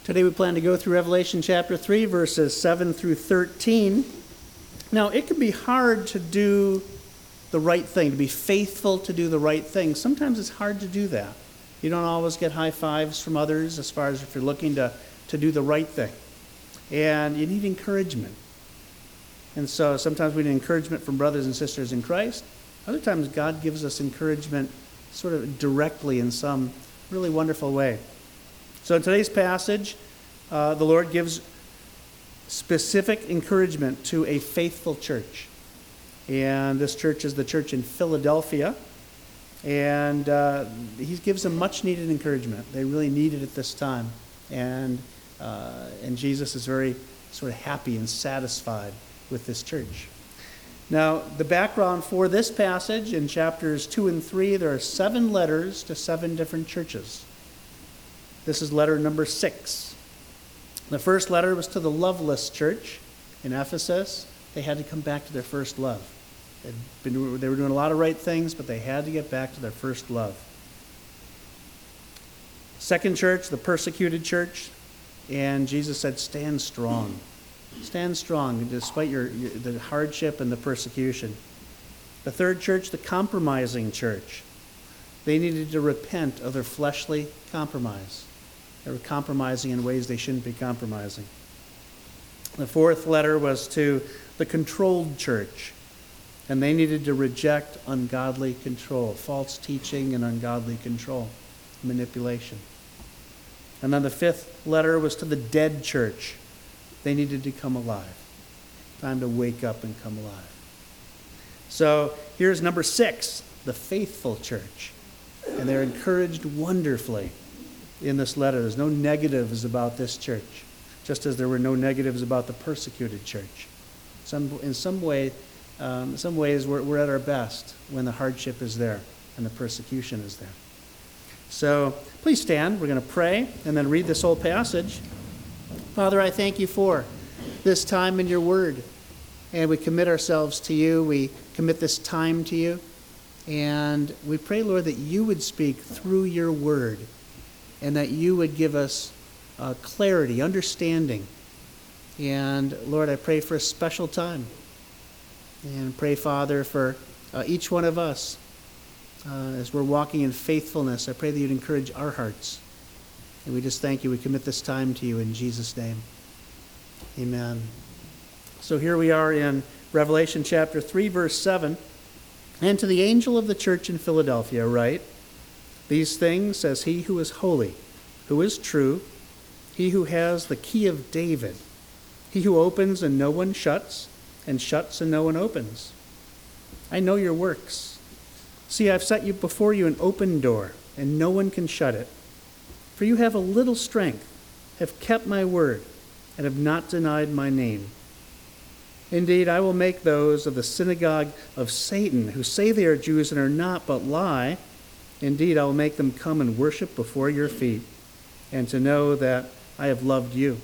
Today we plan to go through Revelation chapter 3, verses 7 through 13. Now, it can be hard to do the right thing, to be faithful to do the right thing. Sometimes it's hard to do that. You don't always get high fives from others as far as if you're looking to do the right thing. And you need encouragement. And so sometimes we need encouragement from brothers and sisters in Christ. Other times God gives us encouragement sort of directly in some really wonderful way. So in today's passage, the Lord gives specific encouragement to a faithful church. And this church is the church in Philadelphia. And he gives them much needed encouragement. They really need it at this time. And Jesus is very sort of happy and satisfied with this church. Now, the background for this passage in chapters 2 and 3, there are 7 letters to 7 different churches. This is letter number 6. The first letter was to the loveless church in Ephesus. They had to come back to their first love. They were doing a lot of right things, but they had to get back to their first love. Second church, the persecuted church, and Jesus said, stand strong. Stand strong despite the hardship and the persecution. The third church, the compromising church. They needed to repent of their fleshly compromise. They were compromising in ways they shouldn't be compromising. The fourth letter was to the controlled church, and they needed to reject ungodly control, false teaching and ungodly control, manipulation. And then the fifth letter was to the dead church. They needed to come alive. Time to wake up and come alive. So here's number 6, the faithful church. And they're encouraged wonderfully in this letter. There's no negatives about this church, just as there were no negatives about the persecuted church. In some ways, we're at our best when the hardship is there and the persecution is there. So please stand. We're going to pray and then read this whole passage. Father, I thank you for this time in your word. And we commit ourselves to you. We commit this time to you. And we pray, Lord, that you would speak through your word and that you would give us clarity, understanding. And Lord, I pray for a special time. And pray, Father, for each one of us as we're walking in faithfulness. I pray that you'd encourage our hearts. And we just thank you. We commit this time to you in Jesus' name. Amen. So here we are in Revelation chapter 3, verse 7. And to the angel of the church in Philadelphia write, these things says he who is holy, who is true, he who has the key of David, he who opens and no one shuts, and shuts and no one opens. I know your works. See, I've set you before you an open door, and no one can shut it. For you have a little strength, have kept my word, and have not denied my name. Indeed, I will make those of the synagogue of Satan, who say they are Jews and are not, but lie. Indeed, I will make them come and worship before your feet, and to know that I have loved you.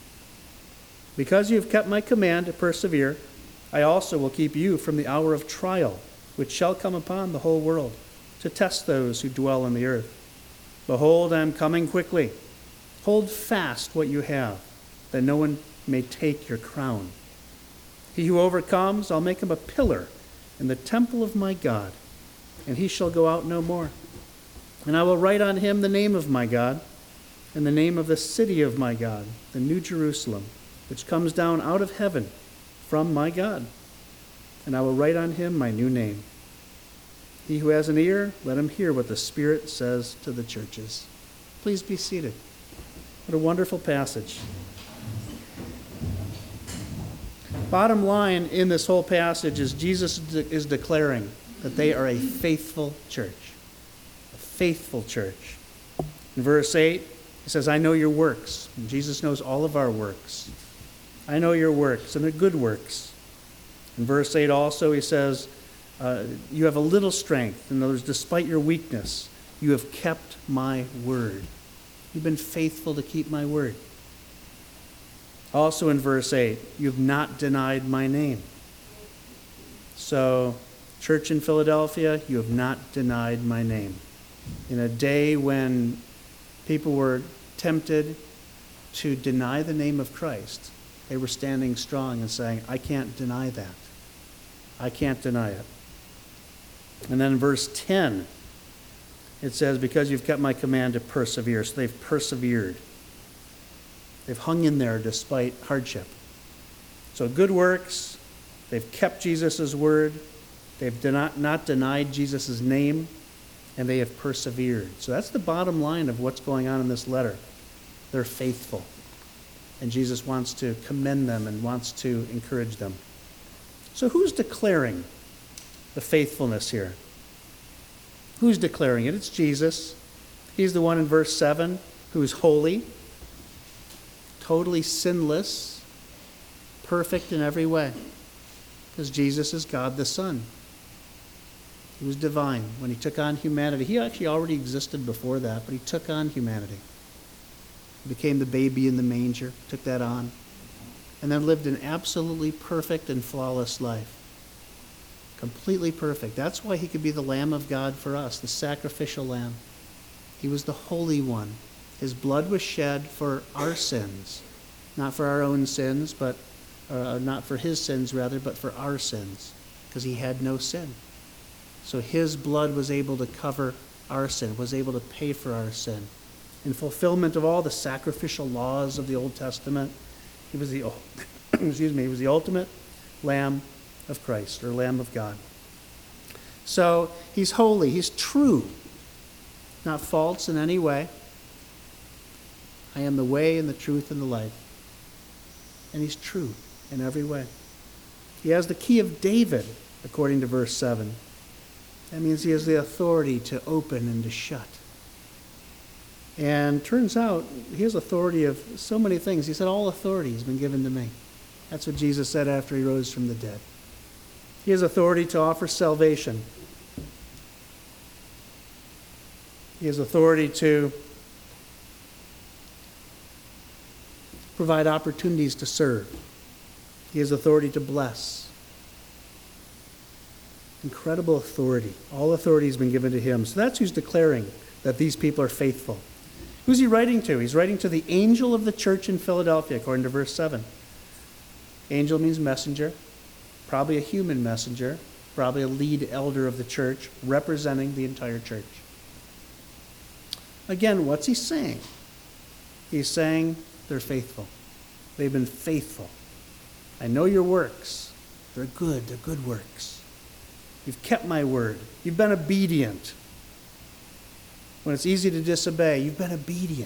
Because you have kept my command to persevere, I also will keep you from the hour of trial, which shall come upon the whole world, to test those who dwell on the earth. Behold, I am coming quickly. Hold fast what you have, that no one may take your crown. He who overcomes, I'll make him a pillar in the temple of my God, and he shall go out no more. And I will write on him the name of my God, and the name of the city of my God, the New Jerusalem, which comes down out of heaven from my God. And I will write on him my new name. He who has an ear, let him hear what the Spirit says to the churches. Please be seated. What a wonderful passage. Bottom line in this whole passage is Jesus is declaring that they are a faithful church. A faithful church. In verse 8, he says, I know your works. And Jesus knows all of our works. I know your works, and they're good works. In verse 8 also, he says, you have a little strength. In other words, despite your weakness, you have kept my word. You've been faithful to keep my word. Also in verse 8, you have not denied my name. So, church in Philadelphia, you have not denied my name. In a day when people were tempted to deny the name of Christ, they were standing strong and saying, I can't deny that. I can't deny it. And then in verse 10, it says, because you've kept my command to persevere. So they've persevered. They've hung in there despite hardship. So good works, they've kept Jesus' word, they've not denied Jesus' name, and they have persevered. So that's the bottom line of what's going on in this letter. They're faithful. And Jesus wants to commend them and wants to encourage them. So who's declaring the faithfulness here? Who's declaring it? It's Jesus. He's the one in verse 7 who's holy, totally sinless, perfect in every way. Because Jesus is God the Son. He was divine when he took on humanity. He actually already existed before that, but he took on humanity. He became the baby in the manger, took that on, and then lived an absolutely perfect and flawless life. Completely perfect. That's why he could be the Lamb of God for us, the sacrificial lamb. He was the Holy One. His blood was shed for our sins. Not for our own sins, but not for his sins, rather, but for our sins, because he had no sin. So his blood was able to cover our sin, was able to pay for our sin. In fulfillment of all the sacrificial laws of the Old Testament, he was the he was the ultimate Lamb of Christ, or Lamb of God. So he's holy, he's true, not false in any way. I am the way and the truth and the life. And he's true in every way. He has the key of David, according to verse 7. That means he has the authority to open and to shut. And turns out he has authority of so many things. He said, all authority has been given to me. That's what Jesus said after he rose from the dead. He has authority to offer salvation. He has authority to provide opportunities to serve. He has authority to bless. Incredible authority. All authority has been given to him. So that's who's declaring that these people are faithful. Who's he writing to? He's writing to the angel of the church in Philadelphia, according to verse 7. Angel means messenger. Probably a human messenger, probably a lead elder of the church, representing the entire church. Again, what's he saying? He's saying they're faithful. They've been faithful. I know your works. They're good works. You've kept my word. You've been obedient. When it's easy to disobey, you've been obedient.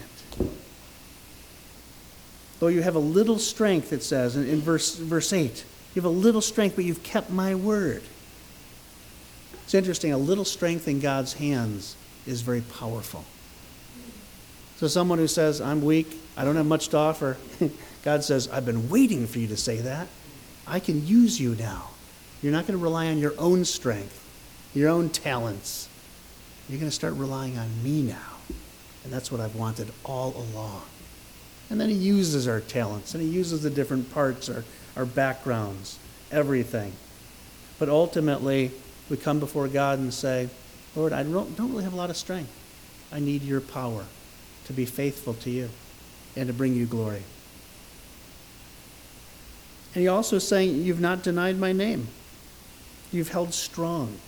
Though you have a little strength, it says in verse 8, you have a little strength, but you've kept my word. It's interesting, a little strength in God's hands is very powerful. So someone who says, I'm weak, I don't have much to offer, God says, I've been waiting for you to say that. I can use you now. You're not going to rely on your own strength, your own talents. You're going to start relying on me now. And that's what I've wanted all along. And then he uses our talents, and he uses the different parts, our backgrounds, everything. But ultimately, we come before God and say, Lord, I don't really have a lot of strength. I need your power to be faithful to you and to bring you glory. And he also is saying, you've not denied my name. You've held strong.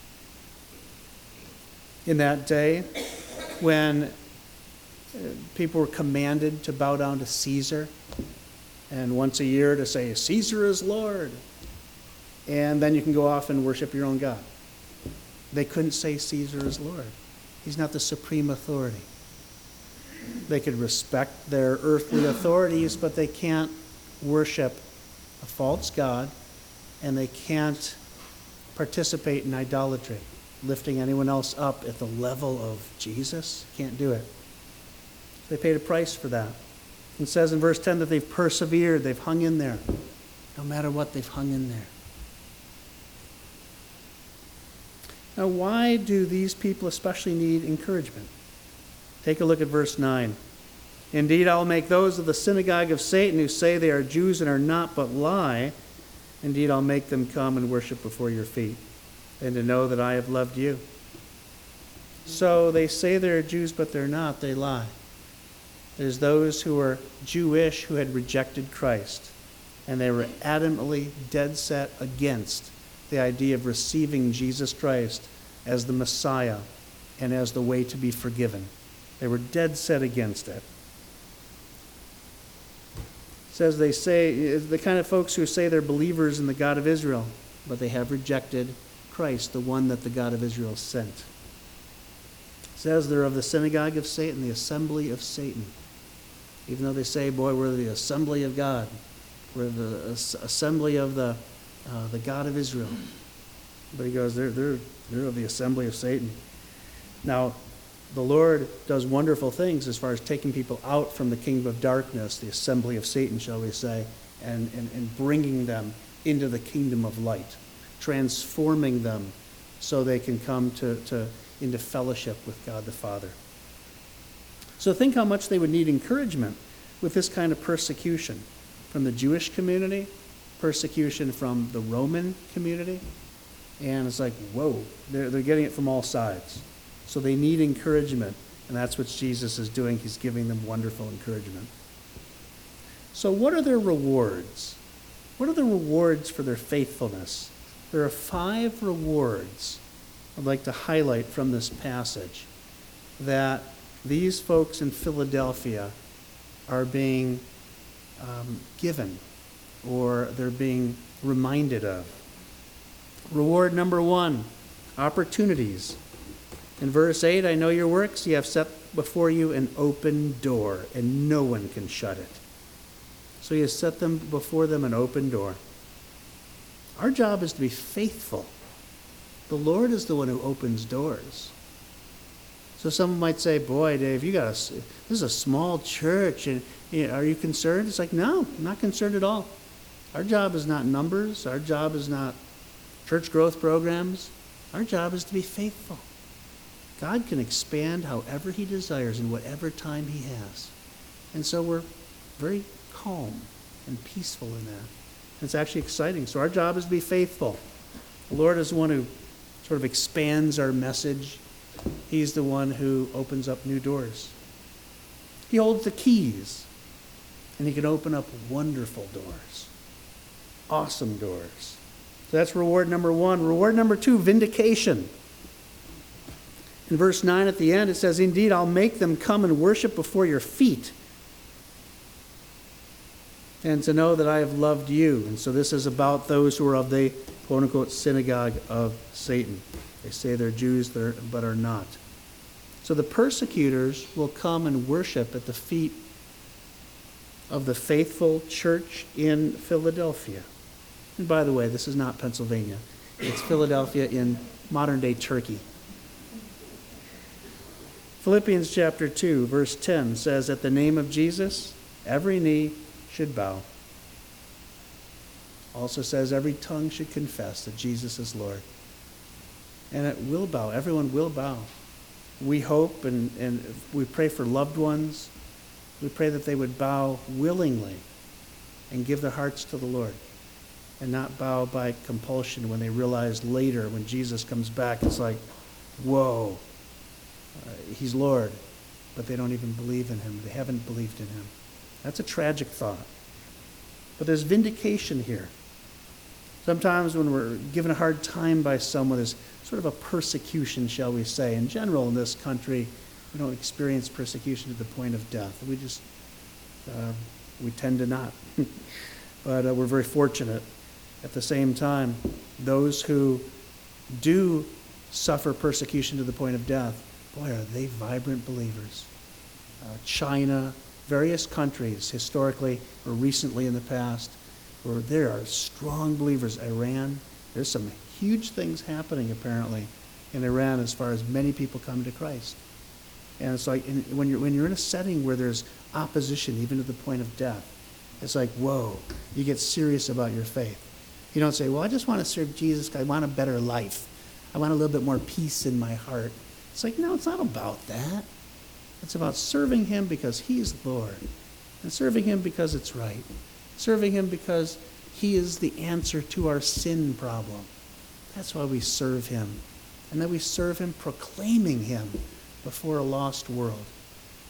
In that day, when people were commanded to bow down to Caesar, and once a year to say, Caesar is Lord. And then you can go off and worship your own God. They couldn't say Caesar is Lord. He's not the supreme authority. They could respect their earthly authorities, but they can't worship a false god, and they can't participate in idolatry, lifting anyone else up at the level of Jesus. Can't do it. They paid a price for that. It says in verse 10 that they've persevered, they've hung in there. No matter what, they've hung in there. Now, why do these people especially need encouragement? Take a look at verse 9. Indeed, I will make those of the synagogue of Satan who say they are Jews and are not, but lie. Indeed, I'll make them come and worship before your feet, and to know that I have loved you. So they say they're Jews, but they're not. They lie. There's those who were Jewish who had rejected Christ, and they were adamantly dead set against the idea of receiving Jesus Christ as the Messiah and as the way to be forgiven. They were dead set against it. It says they say, the kind of folks who say they're believers in the God of Israel, but they have rejected Christ, the one that the God of Israel sent. It says they're of the synagogue of Satan, the assembly of Satan. Even though they say, boy, we're the assembly of God. We're the assembly of the God of Israel. But he goes, they're of the assembly of Satan. Now, the Lord does wonderful things as far as taking people out from the kingdom of darkness, the assembly of Satan, shall we say, and bringing them into the kingdom of light, transforming them so they can come into fellowship with God the Father. So think how much they would need encouragement with this kind of persecution from the Jewish community, persecution from the Roman community. And it's like, whoa, they're getting it from all sides. So they need encouragement, and that's what Jesus is doing. He's giving them wonderful encouragement. So what are their rewards? What are the rewards for their faithfulness? There are 5 rewards I'd like to highlight from this passage that these folks in Philadelphia are being given, or they're being reminded of. Reward number 1, opportunities. In verse 8, I know your works. You have set before you an open door, and no one can shut it. So you set them before them an open door. Our job is to be faithful. The Lord is the one who opens doors. So someone might say, boy, Dave, this is a small church, and are you concerned? It's like, no, I'm not concerned at all. Our job is not numbers. Our job is not church growth programs. Our job is to be faithful. God can expand however he desires in whatever time he has. And so we're very calm and peaceful in that. It's actually exciting. So our job is to be faithful. The Lord is the one who sort of expands our message. He's the one who opens up new doors. He holds the keys, and he can open up wonderful doors, awesome doors. So that's reward number 1. Reward number 2, vindication. In verse 9 at the end, it says, indeed, I'll make them come and worship before your feet, and to know that I have loved you. And so this is about those who are of the quote-unquote synagogue of Satan. They say they're Jews but are not. So the persecutors will come and worship at the feet of the faithful church in Philadelphia. And by the way, this is not Pennsylvania. It's Philadelphia in modern-day Turkey. Philippians chapter 2, verse 10 says, at the name of Jesus, every knee should bow. Also says every tongue should confess that Jesus is Lord. And it will bow. Everyone will bow. We hope and we pray for loved ones. We pray that they would bow willingly and give their hearts to the Lord, and not bow by compulsion when they realize later, when Jesus comes back, it's like, whoa, he's Lord, but they don't even believe in him. They haven't believed in him. That's a tragic thought. But there's vindication here. Sometimes when we're given a hard time by someone, there's sort of a persecution, shall we say. In general, in this country, we don't experience persecution to the point of death. We tend to not. But we're very fortunate. At the same time, those who do suffer persecution to the point of death, boy, are they vibrant believers. China, various countries, historically or recently in the past, where there are strong believers. Iran, there's some huge things happening apparently in Iran as far as many people coming to Christ. And it's like when you're in a setting where there's opposition, even to the point of death, it's like, whoa, you get serious about your faith. You don't say, well, I just want to serve Jesus because I want a better life. I want a little bit more peace in my heart. It's like, no, it's not about that. It's about serving him because he's Lord, and serving him because it's right, serving him because he is the answer to our sin problem. That's why we serve him, and that we serve him proclaiming him before a lost world.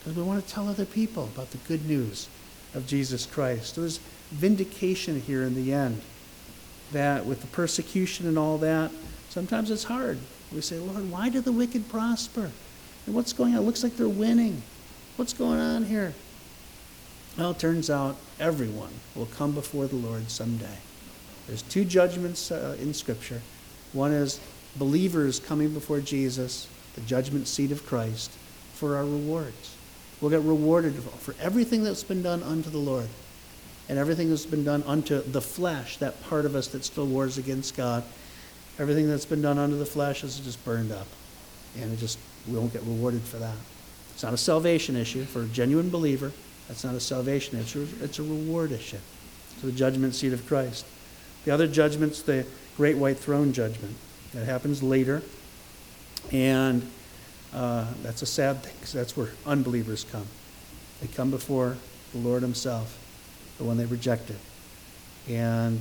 because we want to tell other people about the good news of Jesus Christ. There's vindication here in the end, that with the persecution and all that, sometimes it's hard. We say, Lord, why do the wicked prosper? And what's going on? It looks like they're winning. What's going on here? Well, it turns out everyone will come before the Lord someday. There's two judgments in Scripture. One is believers coming before Jesus, the judgment seat of Christ, for our rewards. We'll get rewarded for everything that's been done unto the Lord, and everything that's been done unto the flesh, that part of us that still wars against God. Everything that's been done unto the flesh is just burned up, and we won't get rewarded for that. It's not a salvation issue for a genuine believer. That's not a salvation issue. It's a reward issue. To the judgment seat of Christ. The other judgment's the great white throne judgment. That happens later. And that's a sad thing, because that's where unbelievers come. They come before the Lord himself, the one they rejected. And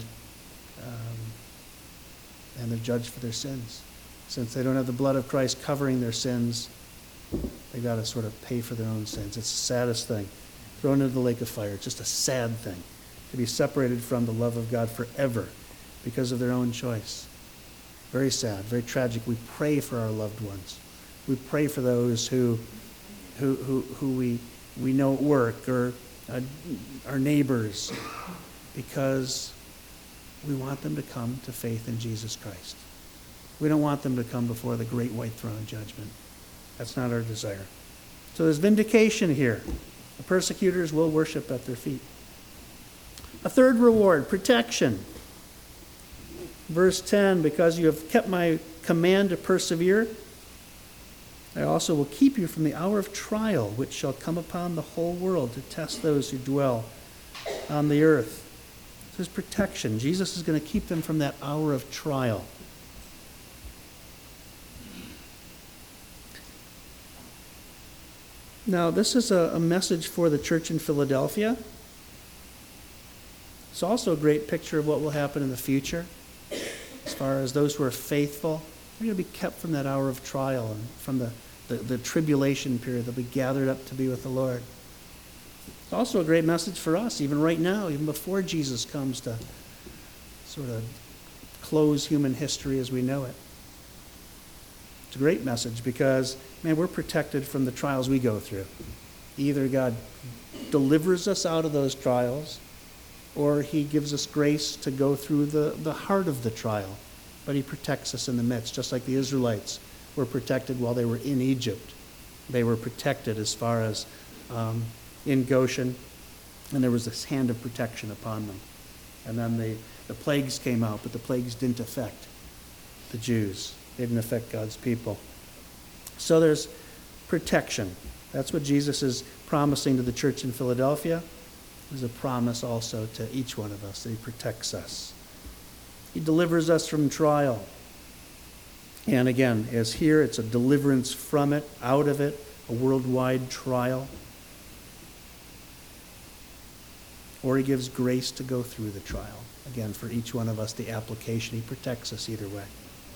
they're judged for their sins. Since they don't have the blood of Christ covering their sins, they've got to sort of pay for their own sins. It's the saddest thing. Thrown into the lake of fire. It's just a sad thing to be separated from the love of God forever because of their own choice. Very sad, very tragic. We pray for our loved ones. We pray for those who we know at work, or our neighbors, because we want them to come to faith in Jesus Christ. We don't want them to come before the great white throne judgment. That's not our desire. So there's vindication here. The persecutors will worship at their feet. A third reward, protection. Verse 10, because you have kept my command to persevere, I also will keep you from the hour of trial, which shall come upon the whole world to test those who dwell on the earth. So there's protection. Jesus is going to keep them from that hour of trial. Now, this is a message for the church in Philadelphia. It's also a great picture of what will happen in the future. As far as those who are faithful, they're going to be kept from that hour of trial and from the tribulation period. They'll be gathered up to be with the Lord. It's also a great message for us, even right now, even before Jesus comes to sort of close human history as we know it. It's a great message because, man, we're protected from the trials we go through. Either God delivers us out of those trials, or he gives us grace to go through the heart of the trial. But he protects us in the midst, just like the Israelites were protected while they were in Egypt. They were protected as far as in Goshen, and there was this hand of protection upon them. And then the plagues came out, but the plagues didn't affect the Jews. They didn't affect God's people. So there's protection. That's what Jesus is promising to the church in Philadelphia. There's a promise also to each one of us that he protects us. He delivers us from trial. And again, as here, it's a deliverance from it, out of it, a worldwide trial. Or he gives grace to go through the trial. Again, for each one of us, the application, he protects us either way.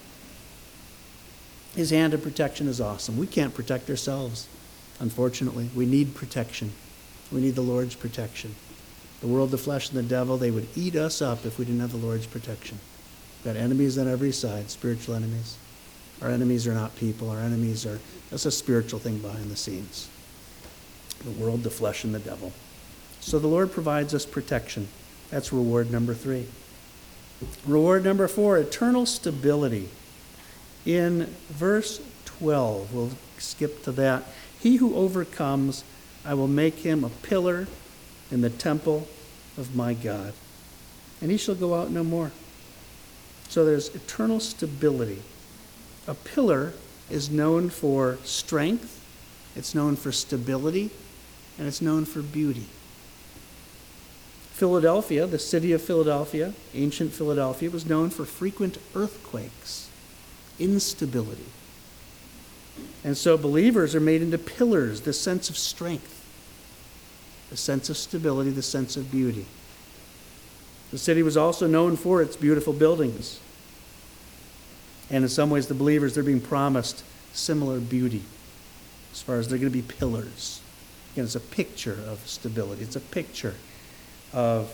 His hand of protection is awesome. We can't protect ourselves, unfortunately. We need protection. We need the Lord's protection. The world, the flesh, and the devil, they would eat us up if we didn't have the Lord's protection. We've got enemies on every side, spiritual enemies. Our enemies are not people. Our enemies are, that's a spiritual thing behind the scenes. The world, the flesh, and the devil. So the Lord provides us protection. That's reward number 3. Reward number 4, eternal stability. In verse 12, we'll skip to that. He who overcomes, I will make him a pillar in the temple of my God, and he shall go out no more. So there's eternal stability. A pillar is known for strength, it's known for stability, and it's known for beauty. Philadelphia, the city of Philadelphia, ancient Philadelphia, was known for frequent earthquakes, instability. And so believers are made into pillars, the sense of strength, the sense of stability, the sense of beauty. The city was also known for its beautiful buildings. And in some ways, the believers, they're being promised similar beauty as far as they're going to be pillars Again, it's a picture of stability. It's a picture of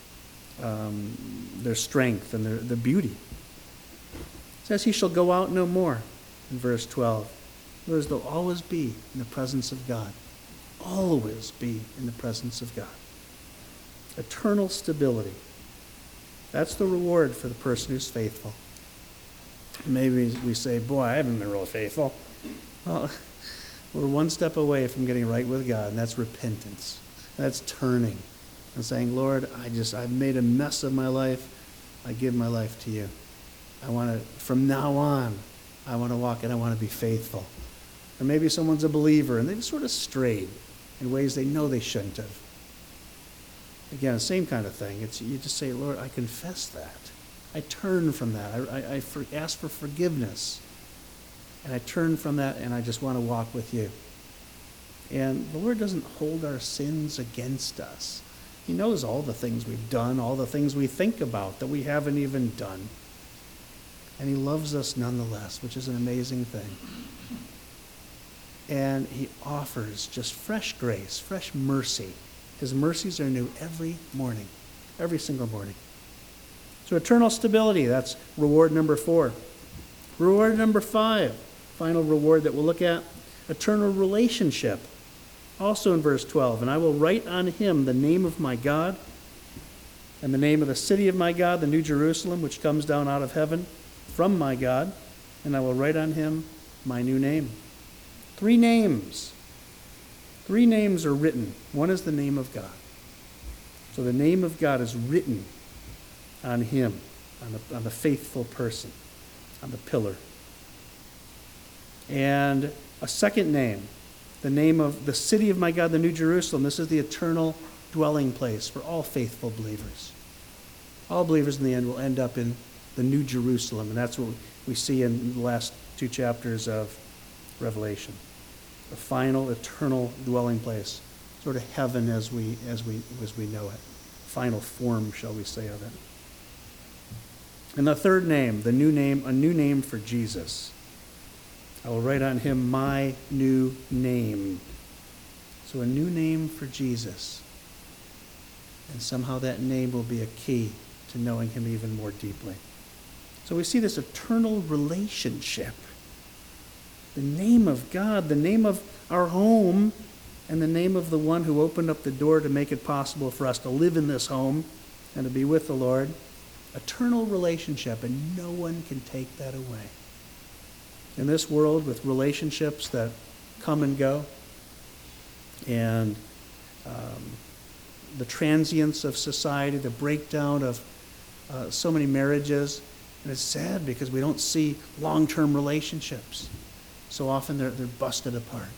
their strength and their beauty. It says he shall go out no more in verse 12. Whereas they'll always be in the presence of God. Always be in the presence of God. Eternal stability. That's the reward for the person who's faithful. Maybe we say, boy, I haven't been real faithful. Well, we're one step away from getting right with God, and that's repentance. That's turning and saying, Lord, I've made a mess of my life. I give my life to you. From now on, I want to walk and I want to be faithful. Or maybe someone's a believer and they've sort of strayed in ways they know they shouldn't have. Again, the same kind of thing. You just say, Lord, I confess that. I turn from that. I ask for forgiveness. And I turn from that and I just want to walk with you. And the Lord doesn't hold our sins against us. He knows all the things we've done, all the things we think about that we haven't even done. And he loves us nonetheless, which is an amazing thing. And he offers just fresh grace, fresh mercy. His mercies are new every morning, every single morning. So eternal stability, that's reward number 4. Reward number 5, final reward that we'll look at, eternal relationship. Also in verse 12, and I will write on him the name of my God and the name of the city of my God, the New Jerusalem, which comes down out of heaven from my God, and I will write on him my new name. 3 names. 3 names are written. One is the name of God. So the name of God is written on him, on the faithful person, on the pillar. And a second name, the name of the city of my God, the New Jerusalem. This is the eternal dwelling place for all faithful believers. All believers in the end will end up in the New Jerusalem, and that's what we see in the last 2 chapters of Revelation. The final eternal dwelling place, sort of heaven as we know it. Final form, shall we say, of it. And the third name, a new name for Jesus. I will write on him my new name. So a new name for Jesus. And somehow that name will be a key to knowing him even more deeply. So we see this eternal relationship. The name of God, the name of our home, and the name of the one who opened up the door to make it possible for us to live in this home and to be with the Lord. Eternal relationship, and no one can take that away. In this world with relationships that come and go, and the transience of society, the breakdown of so many marriages, and it's sad because we don't see long-term relationships. So often they're busted apart.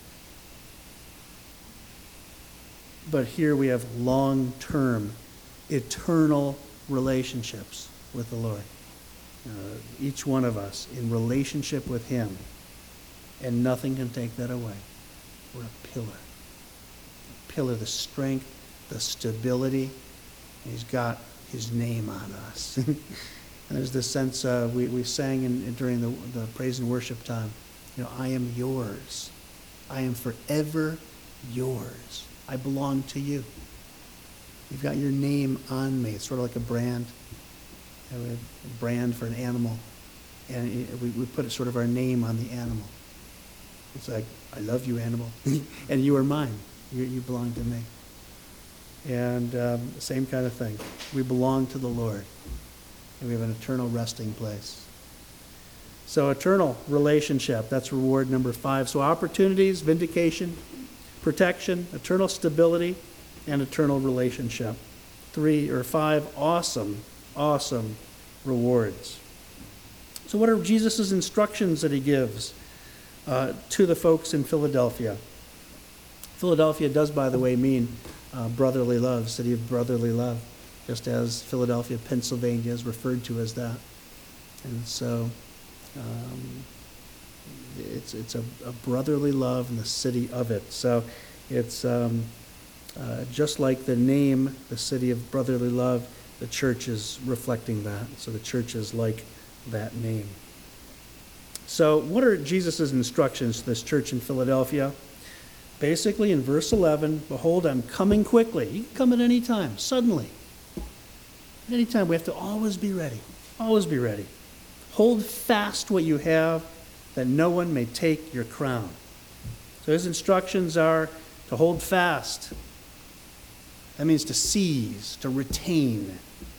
But here we have long-term, eternal relationships with the Lord. Each one of us in relationship with him, and nothing can take that away. We're a pillar. A pillar, the strength, the stability. He's got his name on us. And there's this sense, we sang during the praise and worship time, I am yours. I am forever yours. I belong to you. You've got your name on me. It's sort of like a brand. We have a brand for an animal. And we put sort of our name on the animal. It's like, I love you, animal. And you are mine. You belong to me. And same kind of thing. We belong to the Lord. And we have an eternal resting place. So eternal relationship, that's reward number 5. So opportunities, vindication, protection, eternal stability, and eternal relationship. 3 or 5 awesome rewards. So what are Jesus' instructions that he gives to the folks in Philadelphia? Philadelphia does, by the way, mean brotherly love, city of brotherly love, just as Philadelphia, Pennsylvania is referred to as that. And so it's a brotherly love in the city of it. So it's just like the name, the city of brotherly love, the church is reflecting that. So the church is like that name. So what are Jesus' instructions to this church in Philadelphia? Basically, in verse 11, behold, I'm coming quickly. You can come at any time, suddenly. At any time, we have to always be ready. Always be ready. Hold fast what you have, that no one may take your crown. So his instructions are to hold fast. That means to seize, to retain.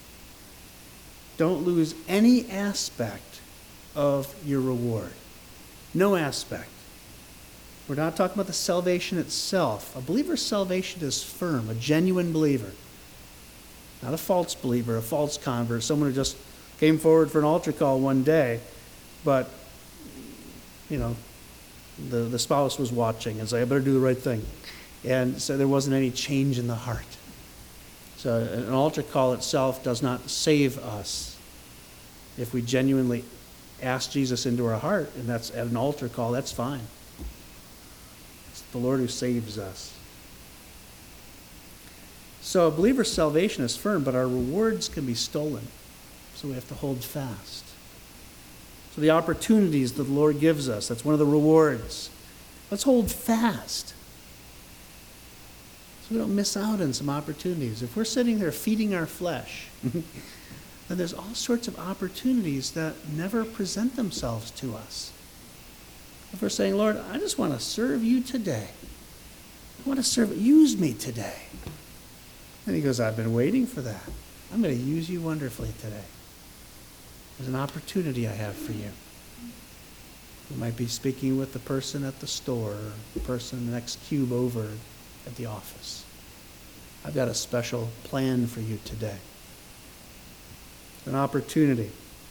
Don't lose any aspect of your reward. No aspect. We're not talking about the salvation itself. A believer's salvation is firm, a genuine believer. Not a false believer, a false convert, someone who just came forward for an altar call one day, but, the spouse was watching and said, I better do the right thing. And so there wasn't any change in the heart. So an altar call itself does not save us. If we genuinely ask Jesus into our heart, and that's at an altar call, that's fine. It's the Lord who saves us. So a believer's salvation is firm, but our rewards can be stolen. So we have to hold fast. So the opportunities that the Lord gives us, that's one of the rewards. Let's hold fast so we don't miss out on some opportunities. If we're sitting there feeding our flesh, then there's all sorts of opportunities that never present themselves to us. If we're saying, Lord, I just want to serve you today. I want to serve, use me today. And he goes, I've been waiting for that. I'm going to use you wonderfully today. There's an opportunity I have for you. You might be speaking with the person at the store, or the person in the next cube over at the office. I've got a special plan for you today. An opportunity.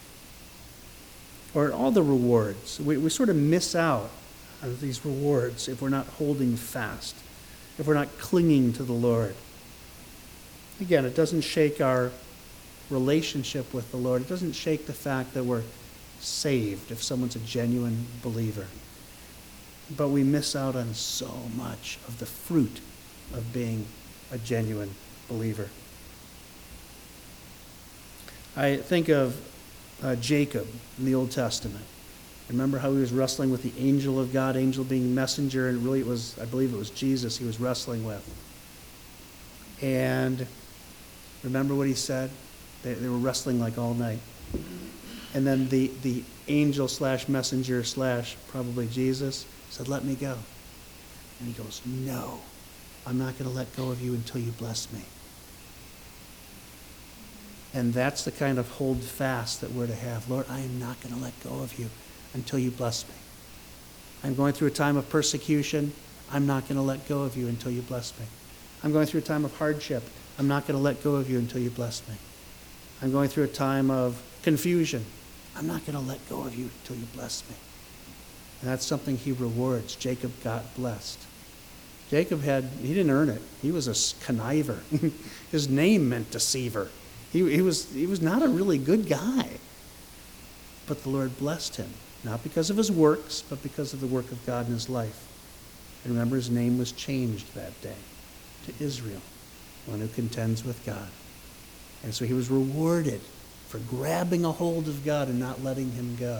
Or all the rewards. We sort of miss out on these rewards if we're not holding fast, if we're not clinging to the Lord. Again, it doesn't shake our relationship with the Lord. It doesn't shake the fact that we're saved if someone's a genuine believer. But we miss out on so much of the fruit of being a genuine believer. I think of Jacob in the Old Testament. Remember how he was wrestling with the angel of God, angel being messenger, and really I believe it was Jesus he was wrestling with. And remember what he said? They were wrestling like all night. And then the angel / messenger / probably Jesus said, let me go. And he goes, no, I'm not going to let go of you until you bless me. And that's the kind of hold fast that we're to have. Lord, I am not going to let go of you until you bless me. I'm going through a time of persecution. I'm not going to let go of you until you bless me. I'm going through a time of hardship. I'm not going to let go of you until you bless me. I'm going through a time of confusion. I'm not going to let go of you until you bless me. And that's something he rewards. Jacob got blessed. Jacob he didn't earn it. He was a conniver. His name meant deceiver. He was not a really good guy. But the Lord blessed him, not because of his works, but because of the work of God in his life. And remember, his name was changed that day to Israel, one who contends with God. And so he was rewarded for grabbing a hold of God and not letting him go.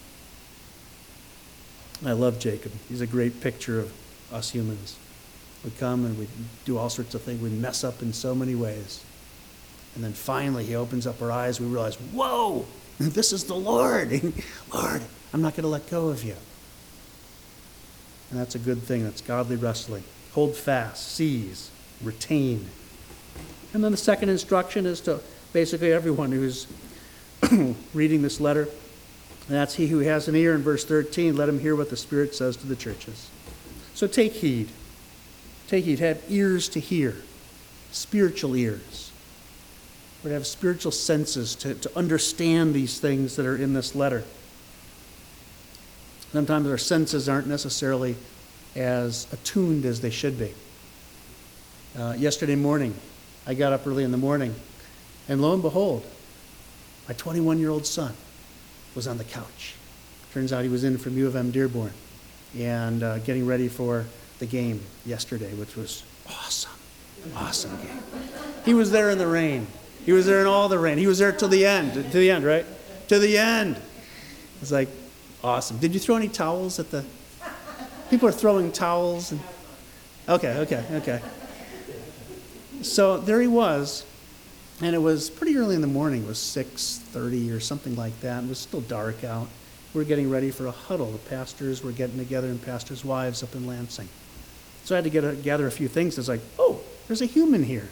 I love Jacob. He's a great picture of us humans. We come and we do all sorts of things. We mess up in so many ways. And then finally he opens up our eyes. We realize, whoa, this is the Lord. Lord, I'm not going to let go of you. And that's a good thing. That's godly wrestling. Hold fast, seize, retain. And then the second instruction is to basically everyone who's reading this letter. And that's he who has an ear in verse 13. Let him hear what the Spirit says to the churches. So take heed. Take heed. Have ears to hear. Spiritual ears. We're to have spiritual senses to understand these things that are in this letter. Sometimes our senses aren't necessarily as attuned as they should be. Yesterday morning, I got up early in the morning, and lo and behold, my 21-year-old son was on the couch. Turns out he was in from U of M Dearborn and getting ready for the game yesterday, which was awesome. Awesome game. He was there in the rain. He was there in all the rain. He was there till the end. To the end, right? To the end. It's like, awesome. Did you throw any towels at the... People are throwing towels. And Okay. So there he was, and it was pretty early in the morning. It was 6:30 or something like that. It was still dark out. We were getting ready for a huddle. The pastors were getting together and pastors' wives up in Lansing. So I had to gather a few things. It's like, oh, there's a human here.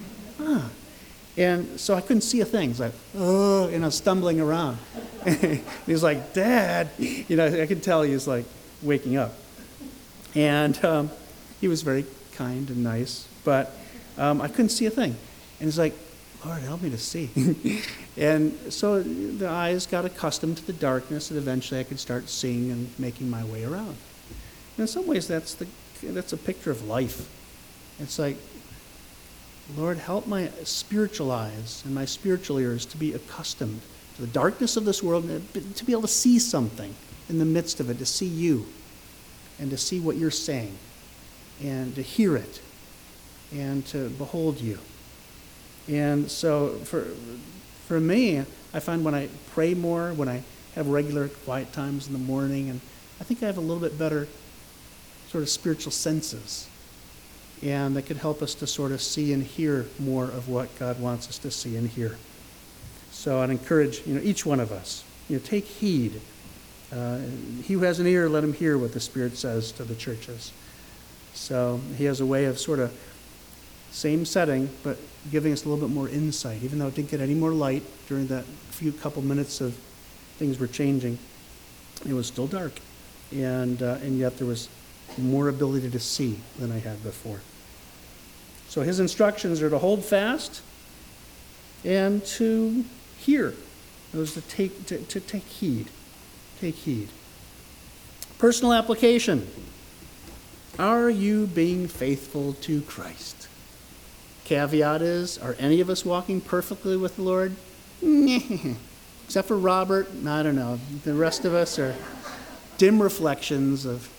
And so I couldn't see a thing. It's like, oh, and I was stumbling around. And he's like, Dad. I could tell he was like waking up. And he was very kind and nice, but I couldn't see a thing. And he's like, Lord, help me to see. And so the eyes got accustomed to the darkness, and eventually I could start seeing and making my way around. And in some ways, that's a picture of life. It's like, Lord, help my spiritual eyes and my spiritual ears to be accustomed to the darkness of this world, and to be able to see something in the midst of it, to see you and to see what you're saying and to hear it and to behold you. And so for me, I find when I pray more, when I have regular quiet times in the morning, and I think I have a little bit better sort of spiritual senses. And that could help us to sort of see and hear more of what God wants us to see and hear. So I'd encourage each one of us, take heed. He who has an ear, let him hear what the Spirit says to the churches. So he has a way of sort of same setting, but giving us a little bit more insight. Even though it didn't get any more light during that couple minutes of things were changing, it was still dark, and yet there was more ability to see than I had before. So his instructions are to hold fast and to hear. Those to take heed. Take heed. Personal application. Are you being faithful to Christ? Caveat is, are any of us walking perfectly with the Lord? Except for Robert, I don't know. The rest of us are dim reflections of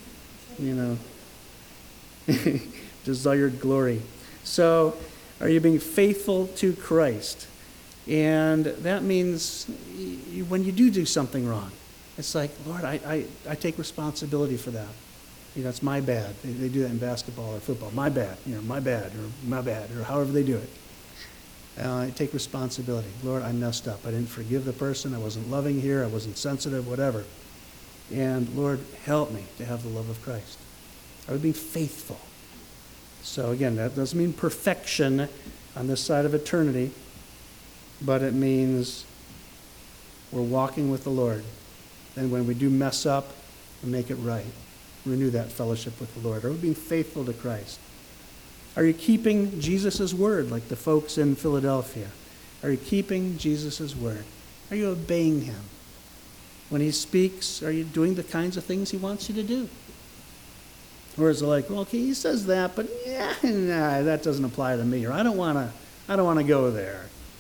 desired glory. So, are you being faithful to Christ? And that means when you do something wrong, it's like, Lord, I take responsibility for that. It's my bad. They do that in basketball or football. My bad, my bad, or however they do it. I take responsibility. Lord, I messed up. I didn't forgive the person. I wasn't loving here. I wasn't sensitive, whatever. And Lord, help me to have the love of Christ. Are we being faithful? So again, that doesn't mean perfection on this side of eternity, but it means we're walking with the Lord. And when we do mess up, we make it right. Renew that fellowship with the Lord. Are we being faithful to Christ? Are you keeping Jesus' word like the folks in Philadelphia? Are you keeping Jesus' word? Are you obeying him? When he speaks, are you doing the kinds of things he wants you to do? Or is it like, well, okay, he says that, but that doesn't apply to me, or I don't want to go there.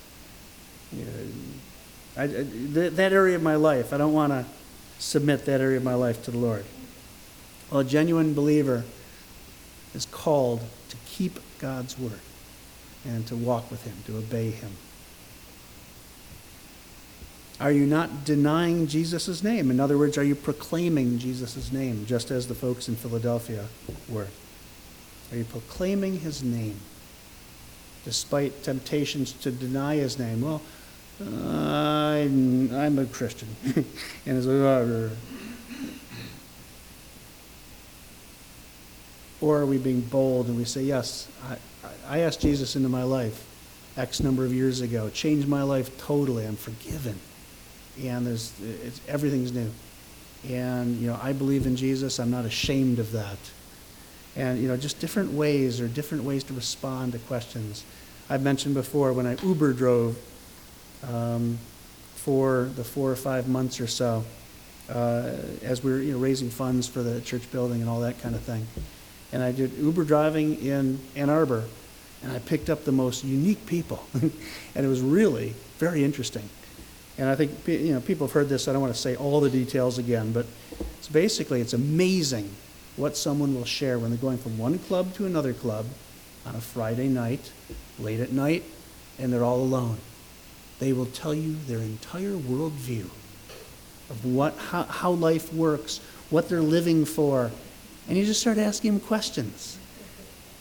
That area of my life, I don't want to submit that area of my life to the Lord. Well, a genuine believer is called to keep God's word and to walk with him, to obey him. Are you not denying Jesus' name? In other words, are you proclaiming Jesus' name, just as the folks in Philadelphia were? Are you proclaiming his name, despite temptations to deny his name? Well, I'm a Christian. And it's like, or are we being bold and we say, yes, I asked Jesus into my life X number of years ago, changed my life totally, I'm forgiven. And everything's new. And, I believe in Jesus. I'm not ashamed of that. And, just different ways to respond to questions. I've mentioned before when I Uber drove for the 4 or 5 months or so, as we were raising funds for the church building and all that kind of thing. And I did Uber driving in Ann Arbor, and I picked up the most unique people. And it was really very interesting. And I think people have heard this. I don't want to say all the details again, but it's amazing what someone will share when they're going from one club to another club on a Friday night, late at night, and they're all alone. They will tell you their entire worldview of how life works, what they're living for, and you just start asking them questions.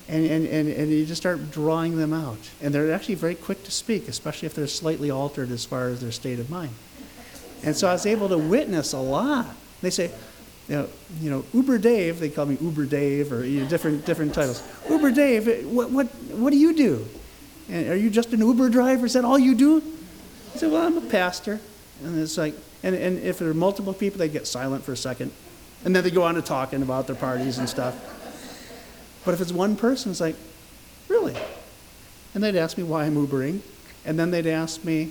And you just start drawing them out. And they're actually very quick to speak, especially if they're slightly altered as far as their state of mind. And so I was able to witness a lot. They say, you know, Uber Dave, they call me Uber Dave, or different titles. Uber Dave, what do you do? And are you just an Uber driver? Is that all you do? I said, well, I'm a pastor. And it's like, and if there are multiple people, they get silent for a second. And then they go on to talking about their parties and stuff. But if it's one person, it's like, really? And they'd ask me why I'm Ubering. And then they'd ask me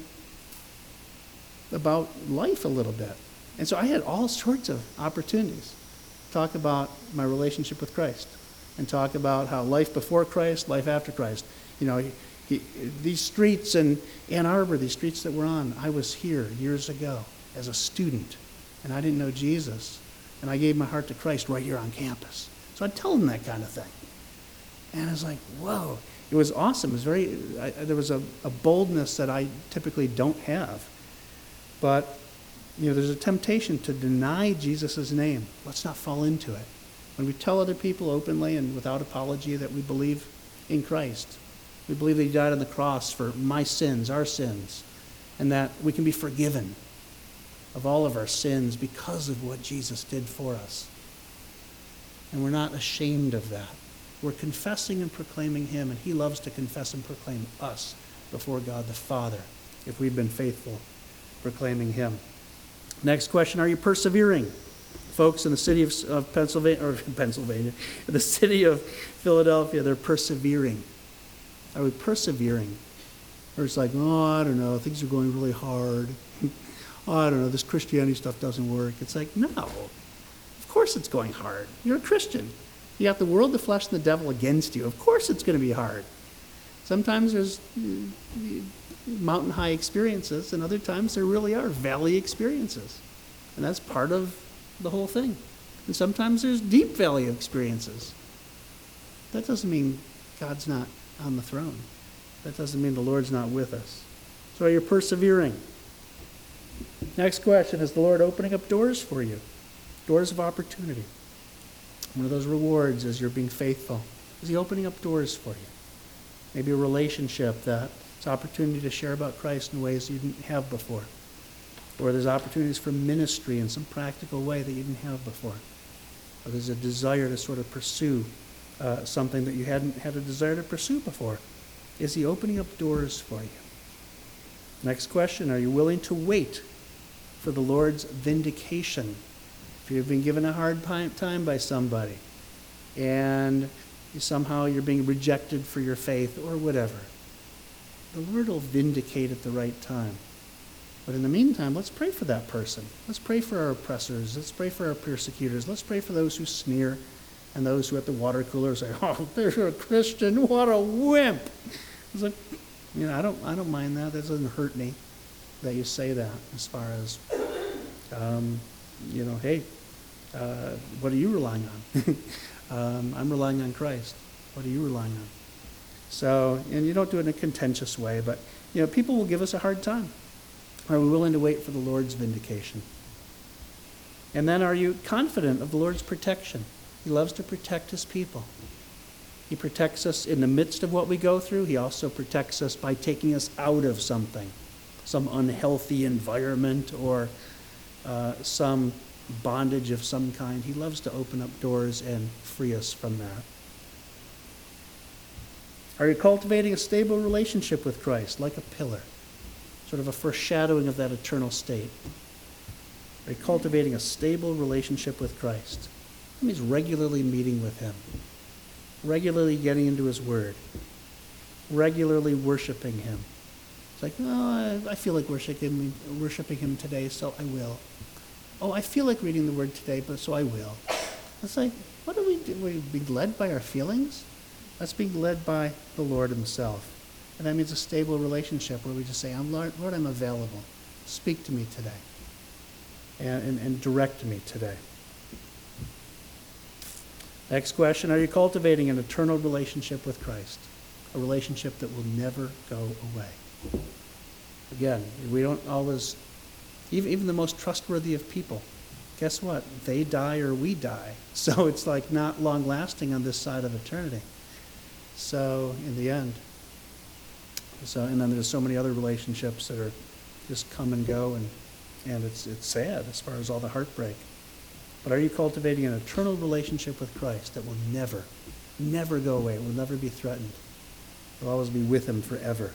about life a little bit. And so I had all sorts of opportunities to talk about my relationship with Christ and talk about how life before Christ, life after Christ. You know, these streets in Ann Arbor, these streets that we're on, I was here years ago as a student, and I didn't know Jesus. And I gave my heart to Christ right here on campus. So I'd tell them that kind of thing. And I was like, whoa. It was awesome. It was there was a boldness that I typically don't have. But, you know, there's a temptation to deny Jesus' name. Let's not fall into it. When we tell other people openly and without apology that we believe in Christ, we believe that he died on the cross for my sins, our sins, and that we can be forgiven of all of our sins because of what Jesus did for us. And we're not ashamed of that. We're confessing and proclaiming him, and he loves to confess and proclaim us before God the Father if we've been faithful proclaiming him. Next question, are you persevering? Folks in the city of Pennsylvania, the city of Philadelphia, they're persevering. Are we persevering? Or it's like, oh, I don't know, things are going really hard. Oh, I don't know, this Christianity stuff doesn't work. It's like, no, of course it's going hard. You're a Christian. You got the world, the flesh, and the devil against you. Of course it's going to be hard. Sometimes there's mountain-high experiences, and other times there really are valley experiences. And that's part of the whole thing. And sometimes there's deep valley experiences. That doesn't mean God's not on the throne. That doesn't mean the Lord's not with us. So are you persevering? Next question, is the Lord opening up doors for you? Doors of opportunity. One of those rewards is you're being faithful. Is he opening up doors for you? Maybe a relationship that's opportunity to share about Christ in ways you didn't have before. Or there's opportunities for ministry in some practical way that you didn't have before. Or there's a desire to sort of pursue something that you hadn't had a desire to pursue before. Is he opening up doors for you? Next question, are you willing to wait for the Lord's vindication? If you've been given a hard time by somebody and somehow you're being rejected for your faith or whatever, the Lord will vindicate at the right time. But in the meantime, let's pray for that person. Let's pray for our oppressors. Let's pray for our persecutors. Let's pray for those who sneer and those who at the water cooler say, oh, there's a Christian, what a wimp. It's like, you know, I don't mind that. That doesn't hurt me that you say that as far as, you know, hey, what are you relying on? I'm relying on Christ. What are you relying on? So, and you don't do it in a contentious way, but, you know, people will give us a hard time. Are we willing to wait for the Lord's vindication? And then are you confident of the Lord's protection? He loves to protect his people. He protects us in the midst of what we go through. He also protects us by taking us out of something, some unhealthy environment or some bondage of some kind. He loves to open up doors and free us from that. Are you cultivating a stable relationship with Christ, like a pillar, sort of a foreshadowing of that eternal state? Are you cultivating a stable relationship with Christ? That means regularly meeting with him, regularly getting into his word, regularly worshiping him. It's like, oh, I feel like worshiping him today, so I will. Oh, I feel like reading the word today, but so I will. It's like, what do we do? We be led by our feelings? That's being led by the Lord himself. And that means a stable relationship where we just say, Lord, I'm available. Speak to me today. And direct me today. Next question, are you cultivating an eternal relationship with Christ? A relationship that will never go away. Again, we don't always, even the most trustworthy of people, guess what? They die or we die. So it's like not long lasting on this side of eternity. So in the end, and then there's so many other relationships that are just come and go, and it's sad as far as all the heartbreak. But are you cultivating an eternal relationship with Christ that will never go away, will never be threatened? You'll always be with him forever.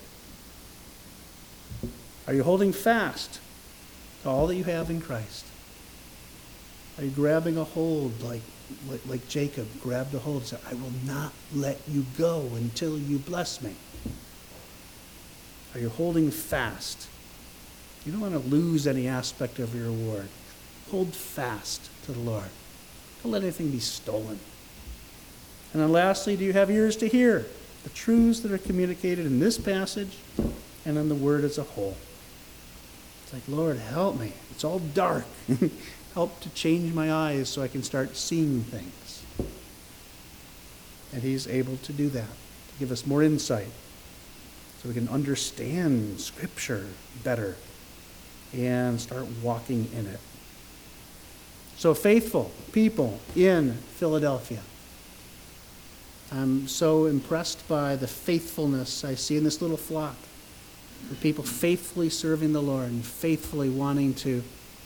Are you holding fast to all that you have in Christ? Are you grabbing a hold like Jacob grabbed a hold and said, I will not let you go until you bless me? Are you holding fast? You don't want to lose any aspect of your reward. Hold fast to the Lord. Don't let anything be stolen. And then lastly, do you have ears to hear the truths that are communicated in this passage and in the Word as a whole? It's like, Lord, help me. It's all dark. Help to change my eyes so I can start seeing things. And he's able to do that, to give us more insight so we can understand Scripture better and start walking in it. So faithful people in Philadelphia. I'm so impressed by the faithfulness I see in this little flock. The people faithfully serving the Lord and faithfully wanting to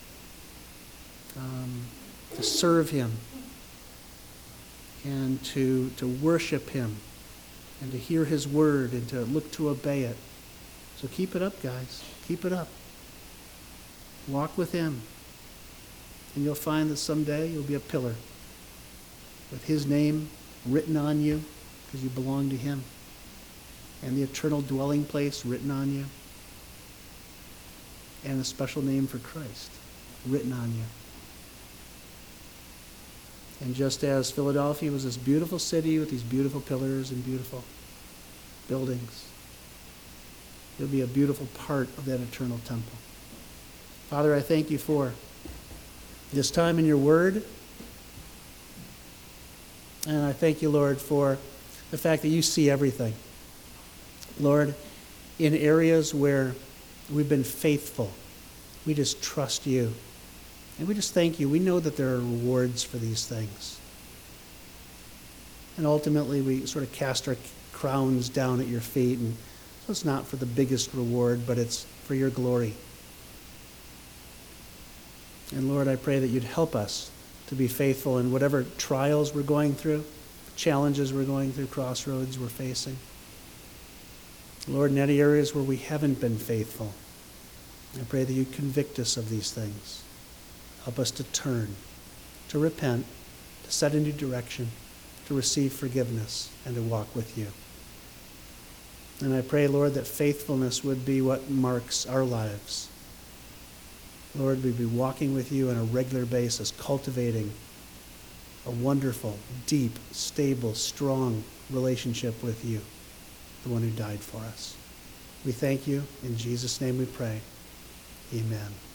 serve him and to worship him and to hear his word and to look to obey it. So keep it up, guys. Keep it up. Walk with him. And you'll find that someday you'll be a pillar with his name written on you because you belong to him, and the eternal dwelling place written on you, and a special name for Christ written on you. And just as Philadelphia was this beautiful city with these beautiful pillars and beautiful buildings, you'll be a beautiful part of that eternal temple. Father, I thank you for this time in your word. And I thank you, Lord, for the fact that you see everything. Lord, in areas where we've been faithful, we just trust you. And we just thank you. We know that there are rewards for these things. And ultimately, we sort of cast our crowns down at your feet. And so it's not for the biggest reward, but it's for your glory. And Lord, I pray that you'd help us to be faithful in whatever trials we're going through, challenges we're going through, crossroads we're facing. Lord, in any areas where we haven't been faithful, I pray that you convict us of these things. Help us to turn, to repent, to set a new direction, to receive forgiveness, and to walk with you. And I pray, Lord, that faithfulness would be what marks our lives. Lord, we'd be walking with you on a regular basis, cultivating a wonderful, deep, stable, strong relationship with you, the one who died for us. We thank you. In Jesus' name we pray. Amen.